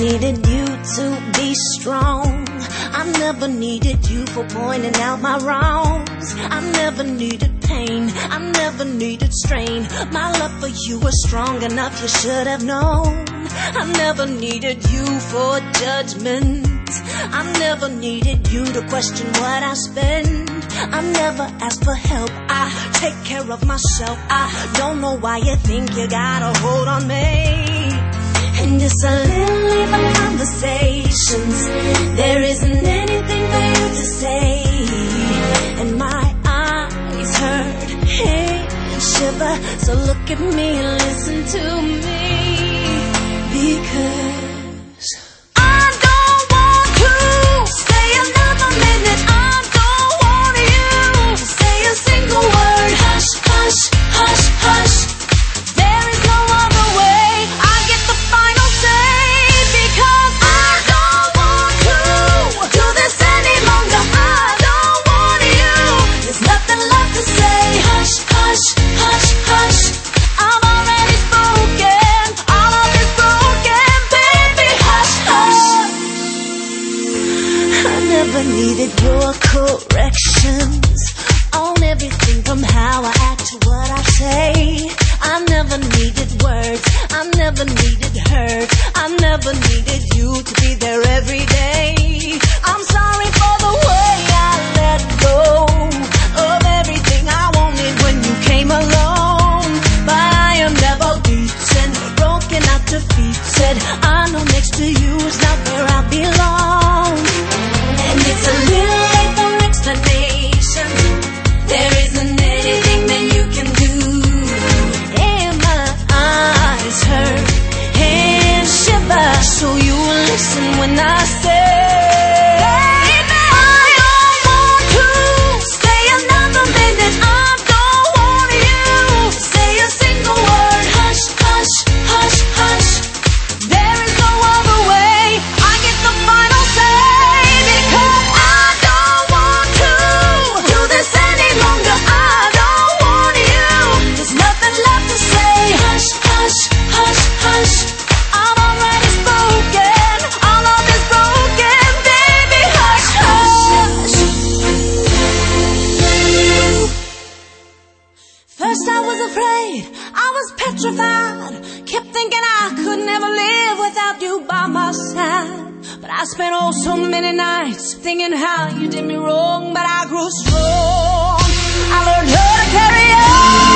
needed you to be strong. I never needed you for pointing out my wrongs. I never needed pain, I never needed strain. My love for you was strong enough, you should have known. I never needed you for judgment. I never needed you to question what I spend. I never asked for help, I take care of myself. I don't know why you think you got a hold on me. And it's a little late for conversations. There isn't anything for you to say. And my eyes hurt, head shiver. So look at me and listen to me. Because I don't want to stay another minute. I don't want you to say a single word. Hush, hush, hush, hush. There is no other way. I get the final say. Because I don't want to do this any longer. I don't want you. There's nothing left to say. Hush, hush, hush, hush. I've already spoken. All of is broken. Baby, hush, hush. I never needed your corrections on everything from how I act to what I say. I never needed words, I never needed hurt. I never needed you to be there every day. I'm sorry for the way I let go of everything I wanted when you came along. But I am never beaten, broken out defeated. I know next to you is not where I belong. And it's a little late for explanation. There isn't anything that you can do. And my eyes hurt, hands shiver. So you will listen when I say I don't want to stay another minute. I don't want you to say a single word. Hush, hush, hush, hush. There is no other way. I get the final say. Because I don't want to do this any longer. I don't want you. There's nothing left to say. Hush, hush, hush, hush. I've already spoken. All of is broken. Baby, hush, hush. First I was afraid, I was petrified. Kept thinking I could never live without you by my side. But I spent oh so many nights thinking how you did me wrong. But I grew strong, I learned how to carry on.